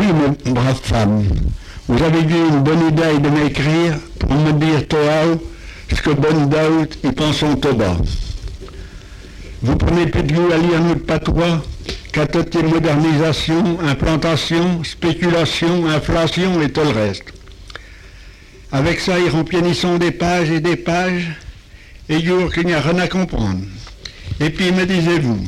mes braves femmes, vous avez eu une bonne idée de m'écrire pour me dire Toao, ce que bonne daout y pensons Toba. Vous prenez plus de goût à lire notre patois qu'à toute modernisation, implantation, spéculation, inflation et tout le reste. Avec ça, ils remplissent des pages et des pages, et jour qu'il n'y a rien à comprendre. Et puis, me disiez-vous,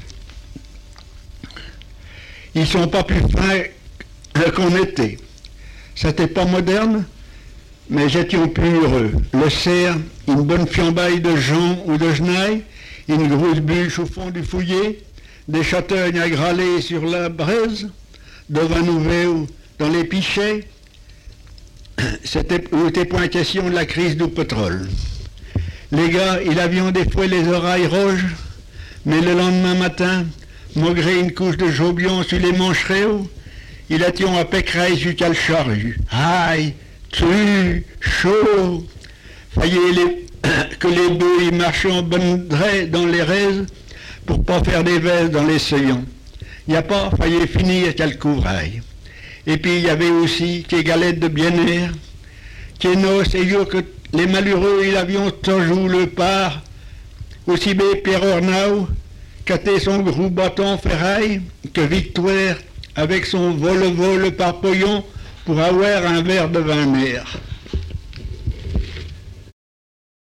ils sont pas plus fins qu'on était. C'était pas moderne, mais j'étais plus heureux. Le cerf, une bonne fiambaille de jonc ou de genaille, une grosse bûche au fond du fouillet, des châtaignes à grâler sur la braise, de vin nouveau dans les pichets. C'était point question de la crise du pétrole. Les gars, ils avaient des fois les oreilles rouges, mais le lendemain matin, malgré une couche de jaubion sur les mancherets, il était à pécraille jusqu'à le charrue. Aïe, tu, chaud. Fallait que les bœufs ils marchaient en bonne draie dans les raises pour pas faire des vestes dans les sillons. Il n'y a pas, fallait finir qu'à le couvrail. Et puis il y avait aussi des galettes de bien-air, qui noces et que les malheureux, ils avions toujours le part, aussi bien Pierre Ornau, qu'était son gros bâton ferraille, que Victoire, avec son vol-vol par poillon, pour avoir un verre de vin mer.